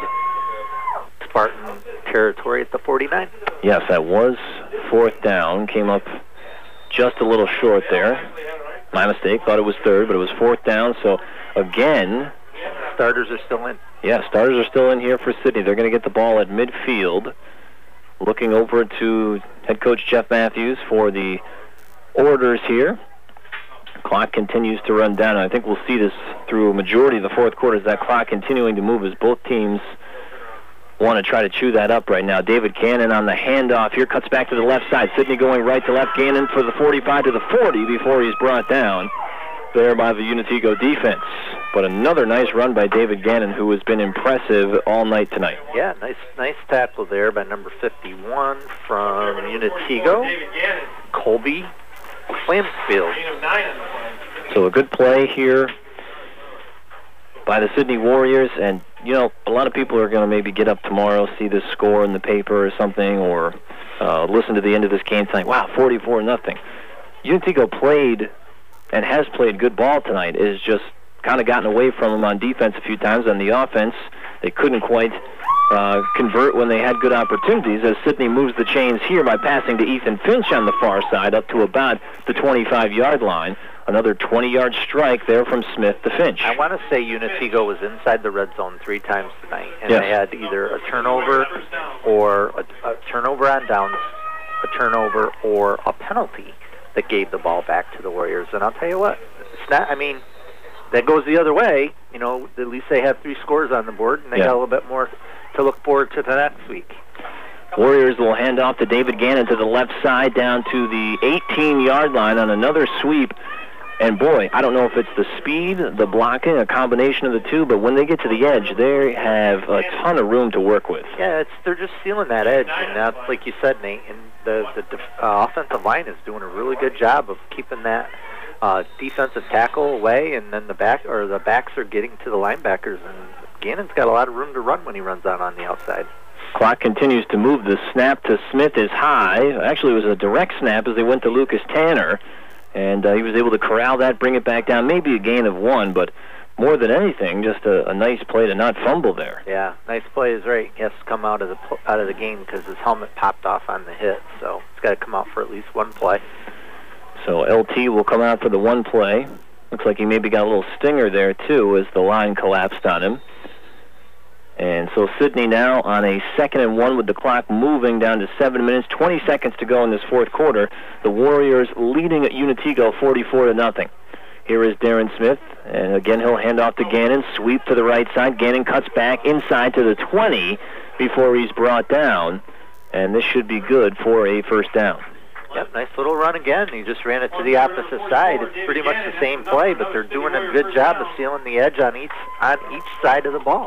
Spartan territory at the forty-nine. Yes, that was fourth down. Came up just a little short there. My mistake. Thought it was third, but it was fourth down. So, again... Starters are still in. Yeah, starters are still in here for Sidney. They're going to get the ball at midfield. Looking over to head coach Jeff Matthews for the orders here. Clock continues to run down. I think we'll see this through a majority of the fourth quarter as that clock continuing to move as both teams want to try to chew that up right now. David Gannon on the handoff here, cuts back to the left side. Sidney going right to left. Gannon for the forty-five to the forty before he's brought down there by the Unitigo defense. But another nice run by David Gannon, who has been impressive all night tonight. Yeah, nice nice tackle there by number fifty-one from Unitigo, Colby Flamsfield. So a good play here by the Sidney Warriors. And, you know, a lot of people are going to maybe get up tomorrow, see this score in the paper or something, or uh, listen to the end of this game tonight. Wow, forty-four nothing. Unitigo played and has played good ball tonight. It has just kind of gotten away from them on defense a few times. On the offense, they couldn't quite uh, convert when they had good opportunities, as Sidney moves the chains here by passing to Ethan Finch on the far side up to about the twenty-five-yard line. Another twenty-yard strike there from Smith to Finch. I want to say Unitigo was inside the red zone three times tonight, and yes. they had either a turnover or a, a turnover on downs, a turnover or a penalty that gave the ball back to the Warriors. And I'll tell you what, it's not, I mean, that goes the other way. You know, at least they have three scores on the board, and they yeah. got a little bit more to look forward to the next week. Warriors will hand off to David Gannon to the left side down to the eighteen-yard line on another sweep. And, boy, I don't know if it's the speed, the blocking, a combination of the two, but when they get to the edge, they have a ton of room to work with. Yeah, it's they're just stealing that edge. And that's, like you said, Nate, and the, the def, uh, offensive line is doing a really good job of keeping that uh, defensive tackle away, and then the back or the backs are getting to the linebackers. And Gannon's got a lot of room to run when he runs out on the outside. Clock continues to move. The snap to Smith is high. Actually, it was a direct snap as they went to Lucas Tanner. And uh, he was able to corral that, bring it back down. Maybe a gain of one, but more than anything, just a, a nice play to not fumble there. Yeah, nice play is right. He has to come out of the out of the game because his helmet popped off on the hit, so he's got to come out for at least one play. So L T will come out for the one play. Looks like he maybe got a little stinger there, too, as the line collapsed on him. And so Sidney now on a second and one with the clock moving down to seven minutes, twenty seconds to go in this fourth quarter. The Warriors leading at Unitigo forty-four to nothing. Here is Darren Smith, and again he'll hand off to Gannon, sweep to the right side. Gannon cuts back inside to the twenty before he's brought down, and this should be good for a first down. Yep, nice little run again. He just ran it to the opposite side. It's pretty much the same play, but they're doing a good job of sealing the edge on each on each side of the ball.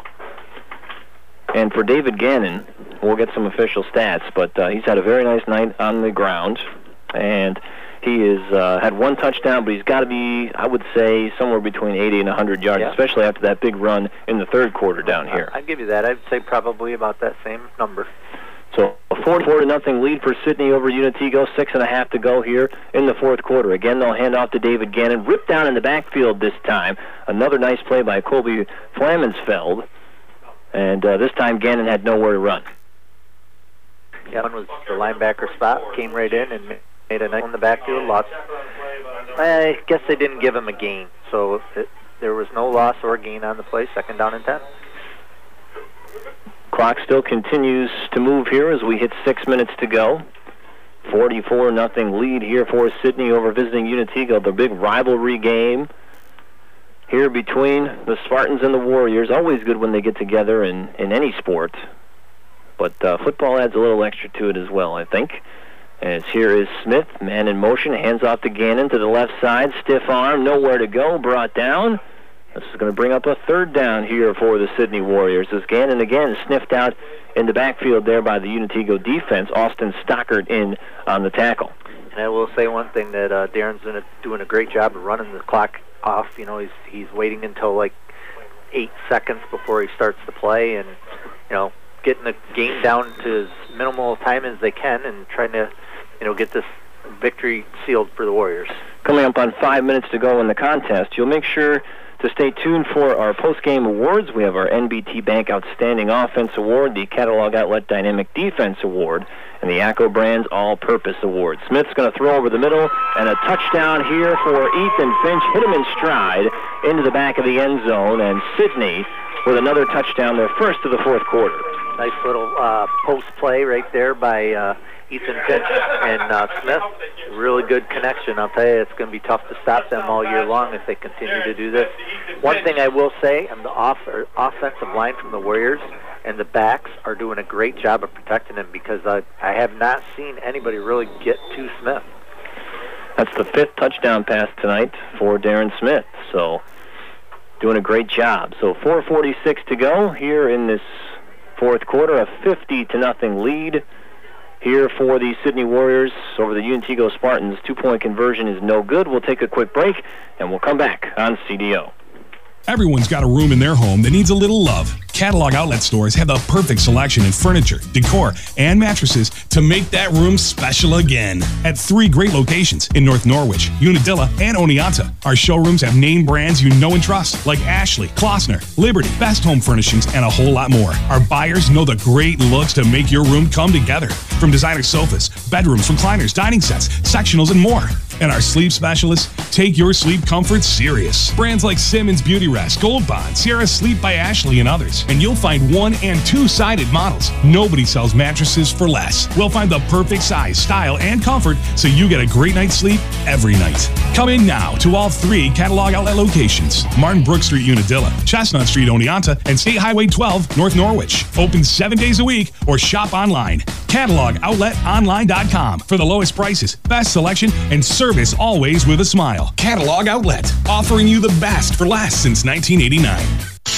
And for David Gannon, we'll get some official stats, but uh, he's had a very nice night on the ground. And He has uh, had one touchdown, but he's got to be, I would say, somewhere between eighty and one hundred yards, yeah. especially after that big run in the third quarter down here. I'd give you that. I'd say probably about that same number. So a forty-four to nothing lead for Sidney over Unitego. Six and a half to go here in the fourth quarter. Again, they'll hand off to David Gannon. Ripped down in the backfield this time. Another nice play by Colby Flamensfeld. And uh, this time Gannon had nowhere to run. Yeah, one was the linebacker spot. Came right in and made a nice in the backfield. Lost. I guess they didn't give him a gain. So it, there was no loss or gain on the play. Second down and ten. Clock still continues to move here as we hit six minutes to go. forty-four nothing lead here for Sidney over visiting Unitego. The big rivalry game here between the Spartans and the Warriors. Always good when they get together in, in any sport. But uh, football adds a little extra to it as well, I think. As here is Smith, man in motion, hands off to Gannon to the left side. Stiff arm, nowhere to go, brought down. This is going to bring up a third down here for the Sidney Warriors. As Gannon again sniffed out in the backfield there by the Unitego defense. Austin Stockert in on the tackle. And I will say one thing, that uh, Darren's doing a, doing a great job of running the clock off. You know, he's he's waiting until like eight seconds before he starts the play, and you know, getting the game down to as minimal time as they can, and trying to you know get this victory sealed for the Warriors. Coming up on five minutes to go in the contest, you'll make sure to stay tuned for our post-game awards. We have our N B T Bank Outstanding Offense Award, the Catalog Outlet Dynamic Defense Award, and the ACCO Brands All-Purpose Award. Smith's going to throw over the middle, and a touchdown here for Ethan Finch. Hit him in stride into the back of the end zone, and Sidney with another touchdown, their first of the fourth quarter. Nice little uh, post play right there by uh, Ethan Finch and uh, Smith. Really good connection. I'll tell you, it's going to be tough to stop them all year long if they continue to do this. One thing I will say, and the off or offensive line from the Warriors and the backs are doing a great job of protecting him, because I, I have not seen anybody really get to Smith. That's the fifth touchdown pass tonight for Darren Smith, so doing a great job. So four forty-six to go here in this fourth quarter, a fifty to nothing lead here for the Sidney Warriors over the Unitego Spartans. Two-point conversion is no good. We'll take a quick break, and we'll come back on C D O. Everyone's got a room in their home that needs a little love. Catalog outlet stores have the perfect selection in furniture, decor, and mattresses to make that room special again. At three great locations in North Norwich, Unadilla, and Oneonta, our showrooms have name brands you know and trust, like Ashley, Klossner, Liberty, Best Home Furnishings, and a whole lot more. Our buyers know the great looks to make your room come together. From designer sofas, bedrooms, recliners, dining sets, sectionals, and more. And our sleep specialists take your sleep comfort serious. Brands like Simmons Beauty Rest, Gold Bond, Sierra Sleep by Ashley, and others. And you'll find one and two-sided models. Nobody sells mattresses for less. We'll find the perfect size, style, and comfort so you get a great night's sleep every night. Come in now to all three Catalog Outlet locations. Martin Brook Street, Unadilla, Chestnut Street, Oneonta, and State Highway twelve, North Norwich. Open seven days a week or shop online. Catalog Outlet Online dot com for the lowest prices, best selection, and service always with a smile. Catalog Outlet, offering you the best for less since nineteen eighty-nine.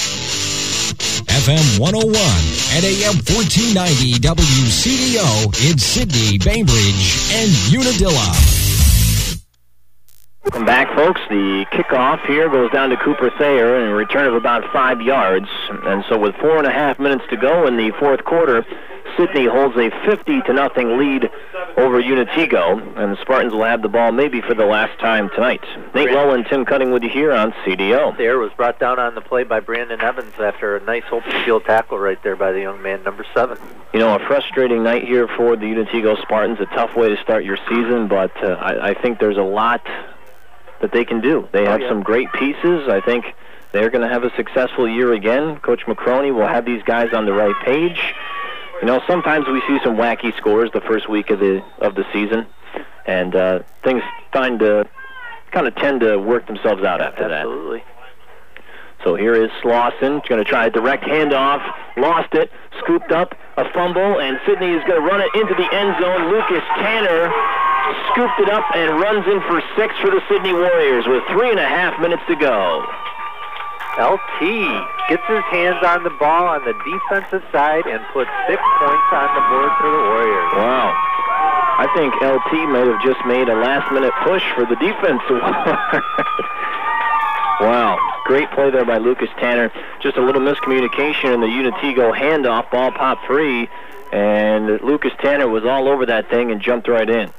F M one oh one and A M fourteen ninety W C D O in Sidney, Bainbridge, and Unadilla. Welcome back, folks. The kickoff here goes down to Cooper Thayer and a return of about five yards. And so with four and a half minutes to go in the fourth quarter, Sidney holds a fifty to nothing lead over Unitego, and the Spartans will have the ball maybe for the last time tonight. Nate Lowe and Tim Cutting with you here on C D O. Thayer was brought down on the play by Brandon Evans after a nice open field tackle right there by the young man, number seven. You know, a frustrating night here for the Unitego Spartans, a tough way to start your season, but uh, I, I think there's a lot that they can do. They have oh, yeah. some great pieces. I think they're going to have a successful year again. Coach McCroney will have these guys on the right page. You know, sometimes we see some wacky scores the first week of the of the season, and uh, things find to kind of tend to work themselves out after Absolutely. that. Absolutely. So here is Slauson, going to try a direct handoff, lost it, scooped up, a fumble, and Sidney is going to run it into the end zone. Lucas Tanner scooped it up and runs in for six for the Sidney Warriors with three and a half minutes to go. L T gets his hands on the ball on the defensive side and puts six points on the board for the Warriors. Wow. I think L T may have just made a last-minute push for the defense award. Wow, great play there by Lucas Tanner. Just a little miscommunication in the Unitigo handoff. Ball popped free, and Lucas Tanner was all over that thing and jumped right in.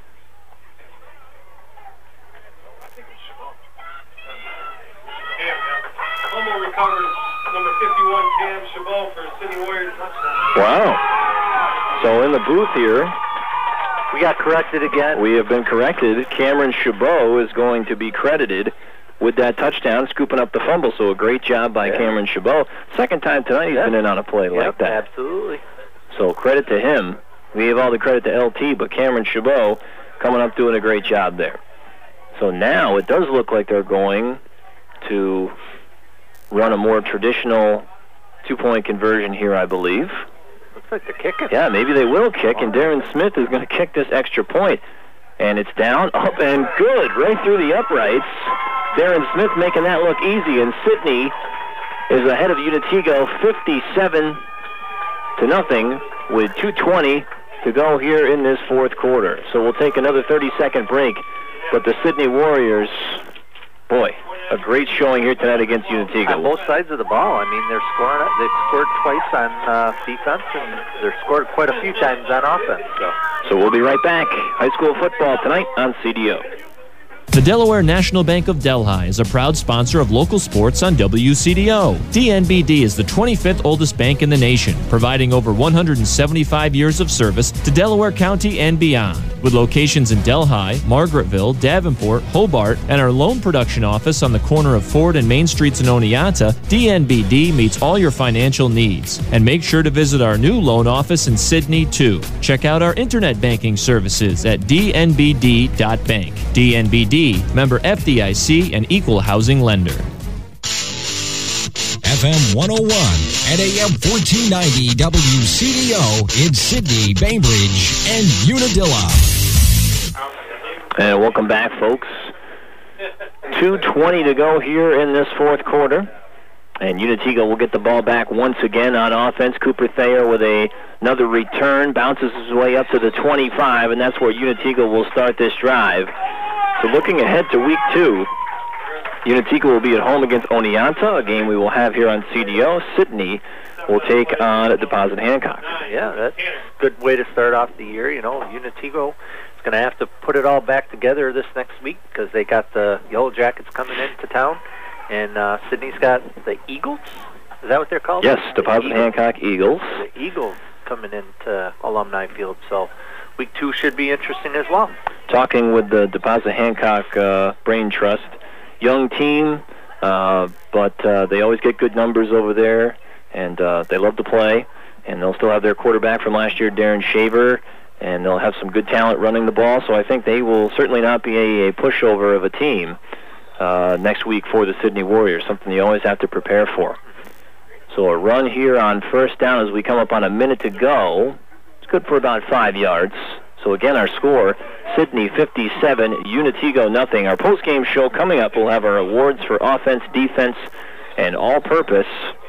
Fumble recovered, number fifty-one, Cam Chabot for Sydney Warriors touchdown. Wow. So in the booth here, we got corrected again. We have been corrected. Cameron Chabot is going to be credited with that touchdown, scooping up the fumble. So a great job by yeah. Cameron Chabot. Second time tonight he's yep. been in on a play yep, like that. Absolutely. So credit to him. We gave all the credit to L T, but Cameron Chabot coming up doing a great job there. So now it does look like they're going to run a more traditional two-point conversion here, I believe. Looks like they're kicking. Yeah, maybe they will kick, and Darren Smith is going to kick this extra point. And it's down, up, and good, right through the uprights. Darren Smith making that look easy, and Sidney is ahead of Unitigo fifty-seven to nothing with two twenty to go here in this fourth quarter. So we'll take another thirty-second break. But the Sidney Warriors, boy, a great showing here tonight against Unitigo. On both sides of the ball. I mean, they're scoring. They've scored twice on uh, defense, and they've scored quite a few times on offense. So. so we'll be right back. High school football tonight on C D O. The Delaware National Bank of Delhi is a proud sponsor of local sports on W C D O. D N B D is the twenty-fifth oldest bank in the nation, providing over one hundred seventy-five years of service to Delaware County and beyond. With locations in Delhi, Margaretville, Davenport, Hobart, and our loan production office on the corner of Ford and Main Streets in Oneonta, D N B D meets all your financial needs. And make sure to visit our new loan office in Sidney, too. Check out our internet banking services at d n b d dot bank. D N B D, member F D I C, and equal housing lender. F M one oh one and A M fourteen ninety W C D O in Sidney, Bainbridge, and Unadilla. And welcome back, folks. two twenty to go here in this fourth quarter. And Unitigo will get the ball back once again on offense. Cooper Thayer with a, another return, bounces his way up to the twenty-five, and that's where Unitigo will start this drive. So looking ahead to week two, Unitigo will be at home against Oneonta, a game we will have here on C D O. Sidney will take on Deposit Hancock. Yeah, that's a good way to start off the year. You know, Unitigo is going to have to put it all back together this next week because they got the Yellow Jackets coming into town, and uh, Sidney's got the Eagles. Is that what they're called? Yes, Deposit Hancock Eagles. The Eagles coming into Alumni Field, so week two should be interesting as well. Talking with the Deposit Hancock uh, Brain Trust, young team, uh, but uh, they always get good numbers over there, and uh, they love to play, and they'll still have their quarterback from last year, Darren Shaver, and they'll have some good talent running the ball, so I think they will certainly not be a, a pushover of a team uh, next week for the Sidney Warriors, something you always have to prepare for. So a run here on first down as we come up on a minute to go. It's good for about five yards. So again, our score, Sidney fifty-seven, Unitigo nothing. Our post-game show coming up, we'll have our awards for offense, defense, and all-purpose.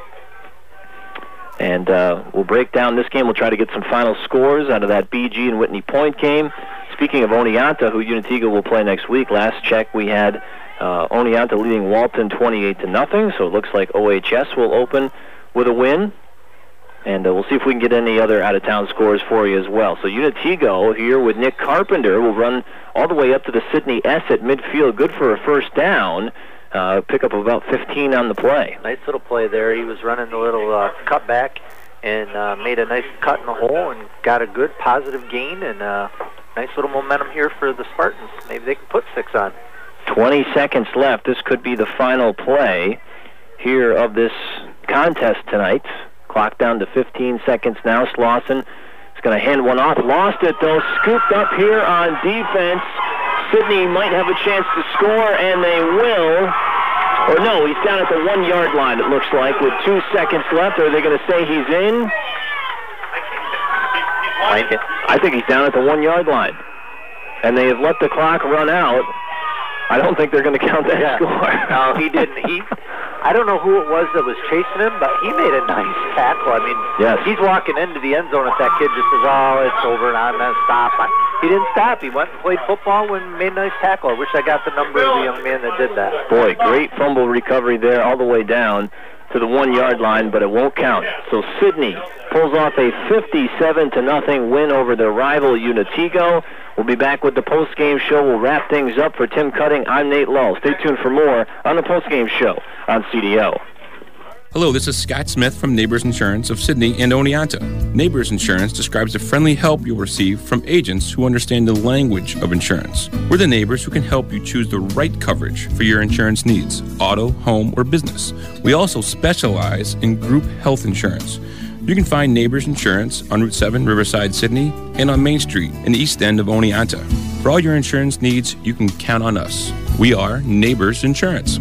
And uh, we'll break down this game. We'll try to get some final scores out of that B G and Whitney Point game. Speaking of Oneonta, who Unitigo will play next week, last check we had uh, Oneonta leading Walton twenty-eight to nothing. So it looks like O H S will open with a win. And uh, we'll see if we can get any other out-of-town scores for you as well. So Unitigo here with Nick Carpenter will run all the way up to the Sidney S at midfield. Good for a first down. Uh, pick up about fifteen on the play. Nice little play there. He was running a little uh, cutback and uh, made a nice cut in the hole and got a good positive gain and uh, nice little momentum here for the Spartans. Maybe they can put six on. twenty seconds left. This could be the final play here of this contest tonight. Clock down to fifteen seconds now. Slauson is going to hand one off. Lost it, though. Scooped up here on defense. Sidney might have a chance to score, and they will. Or no, he's down at the one-yard line, it looks like, with two seconds left. Are they going to say he's in? I think he's down at the one-yard line. And they have let the clock run out. I don't think they're going to count that yeah. score. No, he didn't. He, I don't know who it was that was chasing him, but he made a nice tackle. I mean, yes. He's walking into the end zone if that kid just says, oh, it's over and I'm going to stop. I, he didn't stop. He went and played football and made a nice tackle. I wish I got the number of the young man that did that. Boy, great fumble recovery there all the way down to the one-yard line, but it won't count. So Sidney pulls off a fifty-seven to nothing win over their rival Unitigo. We'll be back with the post-game show. We'll wrap things up. For Tim Cutting, I'm Nate Lull. Stay tuned for more on the post-game show on C D O. Hello, this is Scott Smith from Neighbors Insurance of Sidney and Oneonta. Neighbors Insurance describes the friendly help you'll receive from agents who understand the language of insurance. We're the neighbors who can help you choose the right coverage for your insurance needs, auto, home, or business. We also specialize in group health insurance. You can find Neighbors Insurance on Route seven, Riverside, Sidney, and on Main Street in the east end of Oneonta. For all your insurance needs, you can count on us. We are Neighbors Insurance.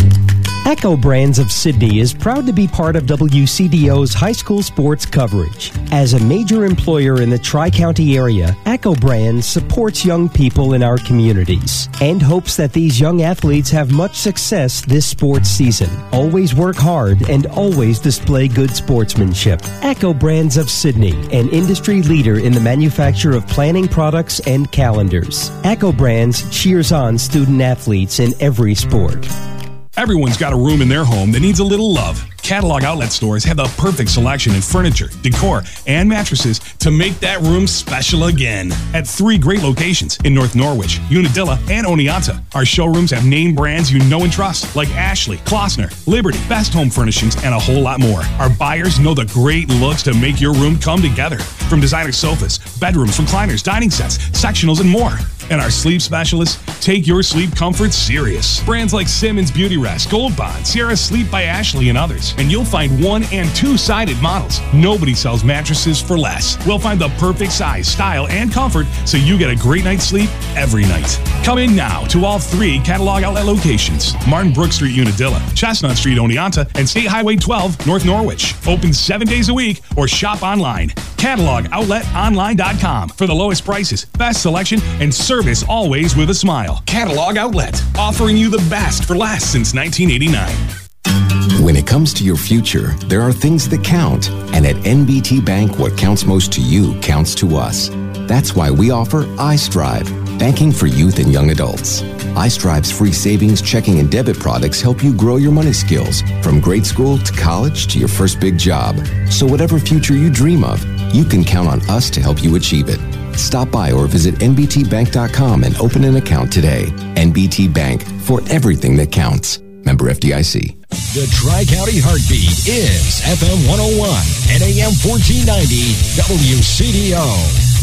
Echo Brands of Sidney is proud to be part of W C D O's high school sports coverage. As a major employer in the Tri-County area, Echo Brands supports young people in our communities and hopes that these young athletes have much success this sports season. Always work hard and always display good sportsmanship. Echo Brands of Sidney, an industry leader in the manufacture of planning products and calendars. Echo Brands cheers on student athletes in every sport. Everyone's got a room in their home that needs a little love. Catalog Outlet stores have the perfect selection in furniture, decor, and mattresses to make that room special again. At three great locations in North Norwich, Unadilla, and Oneonta, our showrooms have name brands you know and trust, like Ashley, Klossner, Liberty, Best Home Furnishings, and a whole lot more. Our buyers know the great looks to make your room come together. From designer sofas, bedrooms, recliners, dining sets, sectionals, and more. And our sleep specialists take your sleep comfort serious. Brands like Simmons Beauty Rest, Gold Bond, Sierra Sleep by Ashley, and others. And you'll find one and two-sided models. Nobody sells mattresses for less. We'll find the perfect size, style, and comfort so you get a great night's sleep every night. Come in now to all three Catalog Outlet locations. Martin Brook Street, Unadilla, Chestnut Street, Oneonta, and State Highway twelve, North Norwich. Open seven days a week or shop online. catalog outlet online dot com for the lowest prices, best selection, and service always with a smile. Catalog Outlet, offering you the best for less since nineteen eighty-nine. When it comes to your future, there are things that count. And at N B T Bank, what counts most to you counts to us. That's why we offer iStrive, banking for youth and young adults. iStrive's free savings, checking, and debit products help you grow your money skills from grade school to college to your first big job. So whatever future you dream of, you can count on us to help you achieve it. Stop by or visit N B T bank dot com and open an account today. N B T Bank, for everything that counts. Member F D I C. The Tri-County Heartbeat is F M one oh one and A M fourteen ninety W C D O.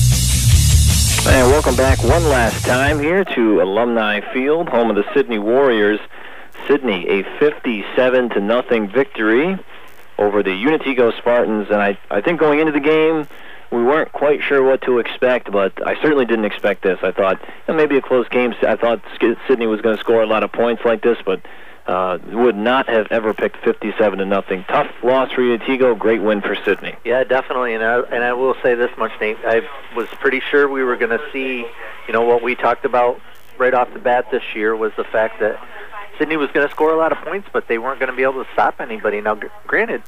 And welcome back one last time here to Alumni Field, home of the Sidney Warriors. Sidney, a fifty-seven to nothing victory over the Unitigo Spartans. And I, I think going into the game, we weren't quite sure what to expect, but I certainly didn't expect this. I thought you know, maybe a close game. I thought Sidney was going to score a lot of points like this, but uh, would not have ever picked fifty-seven to nothing. Tough loss for Unitigo, great win for Sidney. Yeah, definitely. And I, and I will say this much, Nate. I was pretty sure we were going to see, you know, what we talked about right off the bat this year was the fact that Sidney was going to score a lot of points, but they weren't going to be able to stop anybody. Now, gr- granted,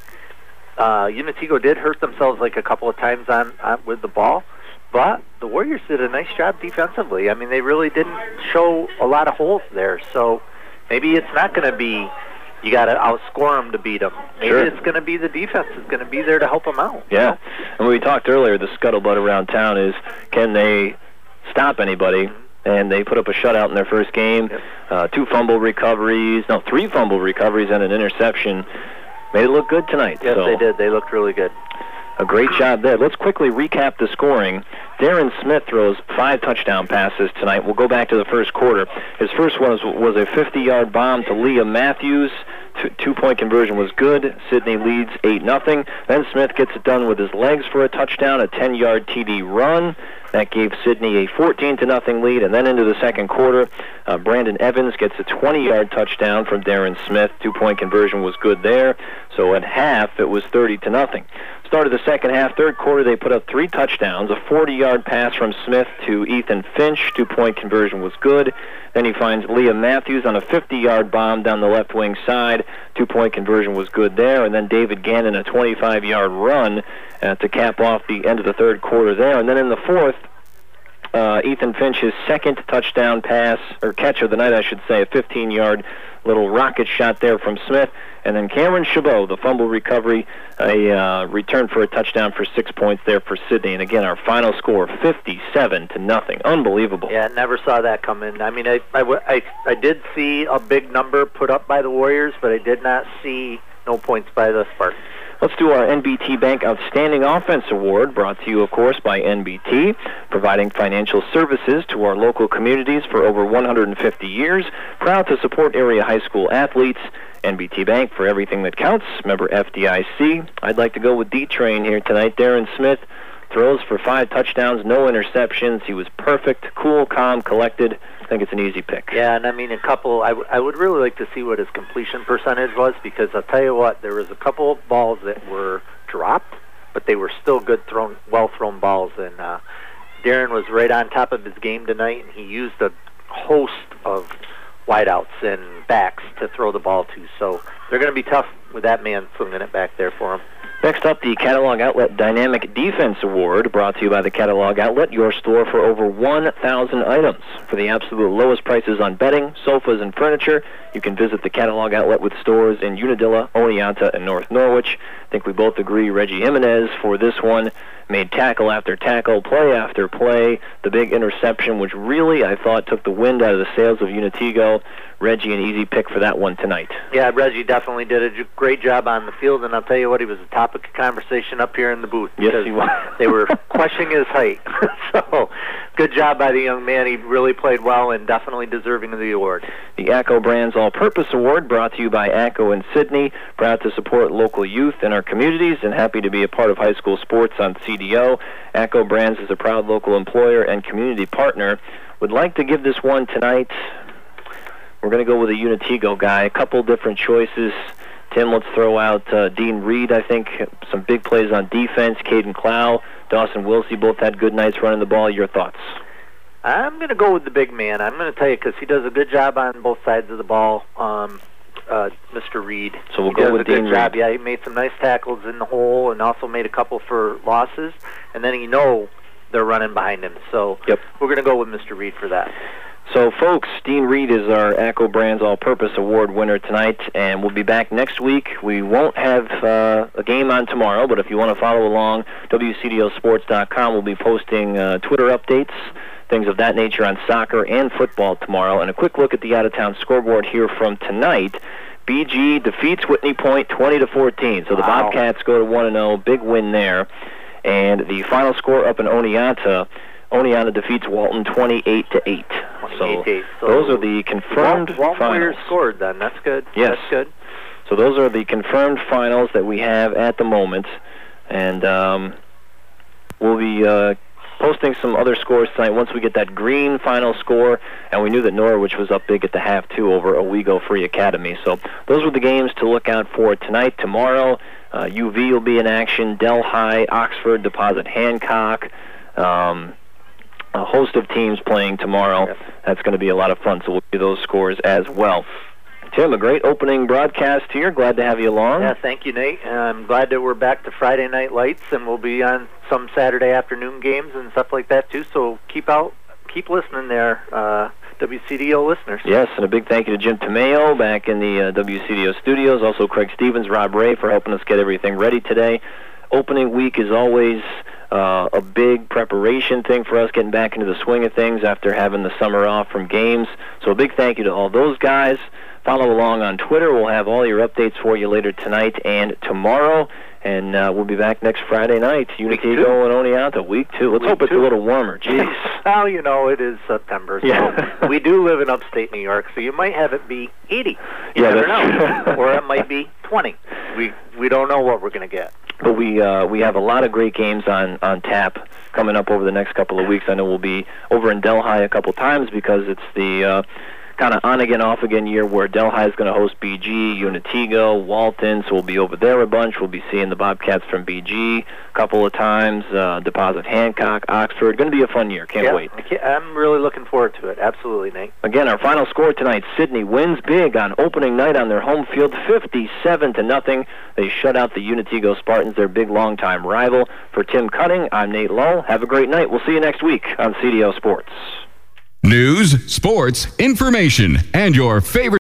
uh, Unitigo did hurt themselves like a couple of times on, on with the ball, but the Warriors did a nice job defensively. I mean, they really didn't show a lot of holes there. So maybe it's not going to be you got to outscore them to beat them. Maybe sure. It's going to be the defense is going to be there to help them out. Yeah, you know? And we talked earlier, the scuttlebutt around town is can they stop anybody? Mm-hmm. And they put up a shutout in their first game. Yep. Uh, two fumble recoveries, no, three fumble recoveries and an interception. Made it look good tonight. Yes, so. they did. They looked really good. A great job there. Let's quickly recap the scoring. Darren Smith throws five touchdown passes tonight. We'll go back to the first quarter. His first one was, was a fifty-yard bomb to Liam Matthews. Two, two-point conversion was good. Sidney leads eight nothing. Then Smith gets it done with his legs for a touchdown, a ten-yard T D run. That gave Sidney a fourteen to nothing lead. And then into the second quarter, uh, Brandon Evans gets a twenty-yard touchdown from Darren Smith. Two-point conversion was good there. So at half, it was thirty to nothing. Start of the second half, third quarter, they put up three touchdowns. A forty-yard pass from Smith to Ethan Finch. Two-point conversion was good. Then he finds Liam Matthews on a fifty-yard bomb down the left wing side. Two-point conversion was good there. And then David Gannon, a twenty-five-yard run uh, to cap off the end of the third quarter there. And then in the fourth, uh, Ethan Finch his second touchdown pass, or catch of the night, I should say, a fifteen-yard little rocket shot there from Smith. And then Cameron Chabot, the fumble recovery, a uh, return for a touchdown for six points there for Sidney. And again, our final score, fifty-seven to nothing. Unbelievable. Yeah, never saw that come in. I mean, I, I, I, I did see a big number put up by the Warriors, but I did not see no points by the Spartans. Let's do our N B T Bank Outstanding Offense Award, brought to you, of course, by N B T, providing financial services to our local communities for over one hundred fifty years. Proud to support area high school athletes. N B T Bank, for everything that counts. Member F D I C. I'd like to go with D-Train here tonight. Darren Smith throws for five touchdowns, no interceptions. He was perfect, cool, calm, collected. I think it's an easy pick. Yeah, and I mean, a couple, I, w- I would really like to see what his completion percentage was, because I'll tell you what, there was a couple of balls that were dropped, but they were still good thrown, well-thrown balls, and uh, Darren was right on top of his game tonight, and he used a host of wideouts and backs to throw the ball to, so they're going to be tough with that man swinging it back there for him. Next up, the Catalog Outlet Dynamic Defense Award, brought to you by the Catalog Outlet, your store for over one thousand items. For the absolute lowest prices on bedding, sofas, and furniture, you can visit the Catalog Outlet with stores in Unadilla, Oneonta, and North Norwich. I think we both agree Reggie Jimenez for this one made tackle after tackle, play after play. The big interception, which really, I thought, took the wind out of the sails of Unatigo. Reggie, an easy pick for that one tonight. Yeah, Reggie definitely did a great job on the field, and I'll tell you what, he was a topic of conversation up here in the booth. Yes, he was. They were questioning his height. So, good job by the young man. He really played well and definitely deserving of the award. The ACCO Brands All-Purpose Award, brought to you by ACCO in Sidney. Proud to support local youth in our communities and happy to be a part of high school sports on C D O. ACCO Brands is a proud local employer and community partner. Would like to give this one tonight. We're going to go with a Unatigo guy. A couple different choices. Tim, let's throw out uh, Dean Reed, I think. Some big plays on defense. Caden Clow, Dawson Wilsey both had good nights running the ball. Your thoughts? I'm going to go with the big man. I'm going to tell you, because he does a good job on both sides of the ball, um, uh, Mister Reed. So we'll he go does with a good Dean job. Reed. Yeah, he made some nice tackles in the hole and also made a couple for losses. And then you know they're running behind him. So yep. We're going to go with Mister Reed for that. So, folks, Dean Reed is our ACCO Brands All-Purpose Award winner tonight, and we'll be back next week. We won't have uh, a game on tomorrow, but if you want to follow along, W C D O sports dot com will be posting uh, Twitter updates, things of that nature on soccer and football tomorrow. And a quick look at the out-of-town scoreboard here from tonight. B G defeats Whitney Point twenty to fourteen, so the wow. Bobcats go to one and oh, big win there. And the final score up in Oneonta, Oneonta defeats Walton twenty-eight to eight. So, so those are the confirmed Walton finals. Warriors scored then. That's good. Yes. That's good. So those are the confirmed finals that we have at the moment. And um, we'll be uh, posting some other scores tonight once we get that green final score. And we knew that Norwich was up big at the half, too, over Owego Free Academy. So those were the games to look out for tonight. Tomorrow, uh, U V will be in action. Delhi, Oxford, Deposit Hancock. Um, a host of teams playing tomorrow. Yep. That's going to be a lot of fun, so we'll see those scores as well. Tim, a great opening broadcast here. Glad to have you along. Yeah, thank you, Nate. I'm glad that we're back to Friday Night Lights, and we'll be on some Saturday afternoon games and stuff like that, too, so keep out, keep listening there, uh, W C D O listeners. Yes, and a big thank you to Jim Tomeo back in the uh, W C D O studios, also Craig Stevens, Rob Ray for helping us get everything ready today. Opening week is always uh, a big preparation thing for us, getting back into the swing of things after having the summer off from games. So a big thank you to all those guys. Follow along on Twitter. We'll have all your updates for you later tonight and tomorrow. And uh, we'll be back next Friday night. Unatigo and Oneonta, week two. Let's week hope it's two. a little warmer. Jeez. Well, you know, it is September. So yeah. We do live in upstate New York, so you might have it be eighty. You yeah, never that's know. Or it might be twenty. We we don't know what we're going to get. But we uh, we have a lot of great games on, on tap coming up over the next couple of weeks. I know we'll be over in Delhi a couple times because it's the uh, kind of on-again, off-again year where Delhi is going to host B G, Unitigo, Walton, so we'll be over there a bunch. We'll be seeing the Bobcats from B G a couple of times, uh, Deposit Hancock, Oxford. Going to be a fun year. Can't yeah, wait. I can't, I'm really looking forward to it. Absolutely, Nate. Again, our final score tonight, Sydney wins big on opening night on their home field, fifty-seven to nothing. They shut out the Unitigo Spartans, their big longtime rival. For Tim Cutting, I'm Nate Lull. Have a great night. We'll see you next week on C D O Sports. News, sports, information, and your favorite